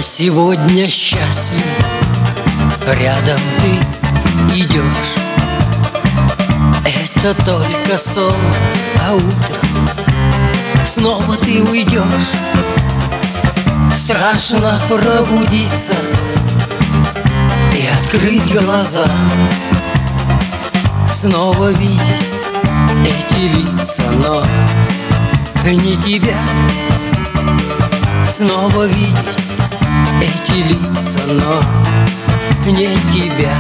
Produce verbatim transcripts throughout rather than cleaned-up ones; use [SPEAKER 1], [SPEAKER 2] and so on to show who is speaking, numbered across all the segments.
[SPEAKER 1] сегодня счастлив, рядом ты идешь. Это только сон, а утром снова ты уйдешь. Страшно пробудиться и открыть глаза, снова видеть эти лица, но не тебя. Снова видеть эти лица, но не тебя.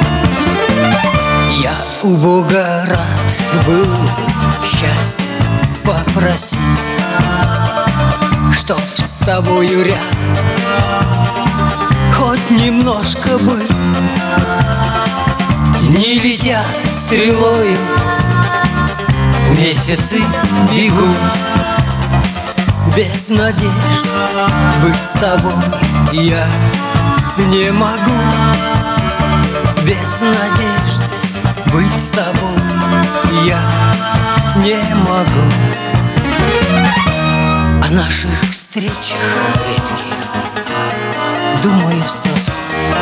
[SPEAKER 1] Я у Бога рад был бы счастье попросить, чтоб с тобою рядом хоть немножко быть. Не летят стрелою, месяцы бегут, без надежд быть с тобой я не могу. Без надежд быть с тобой я не могу. О наших встречах редких думаю с тоской.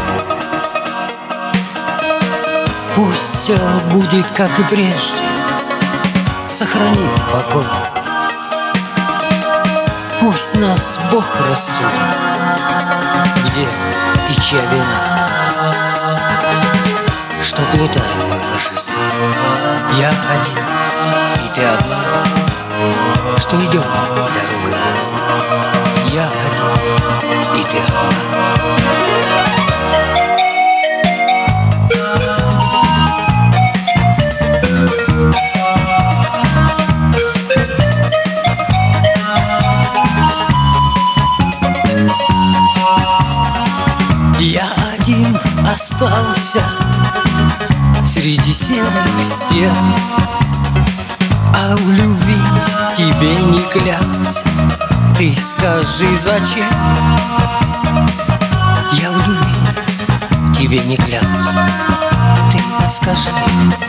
[SPEAKER 1] Пусть все будет, как и прежде, сохрани покой. Пусть нас Бог рассудит, где и чья вина, что плутаем мы по жизни. Я один, и ты одна, что идем дорогой разной. Я один, и ты одна. Я один остался среди серых стен, а в любви тебе не клянусь. Ты скажи, зачем? Я в любви тебе не клянусь. Ты скажи.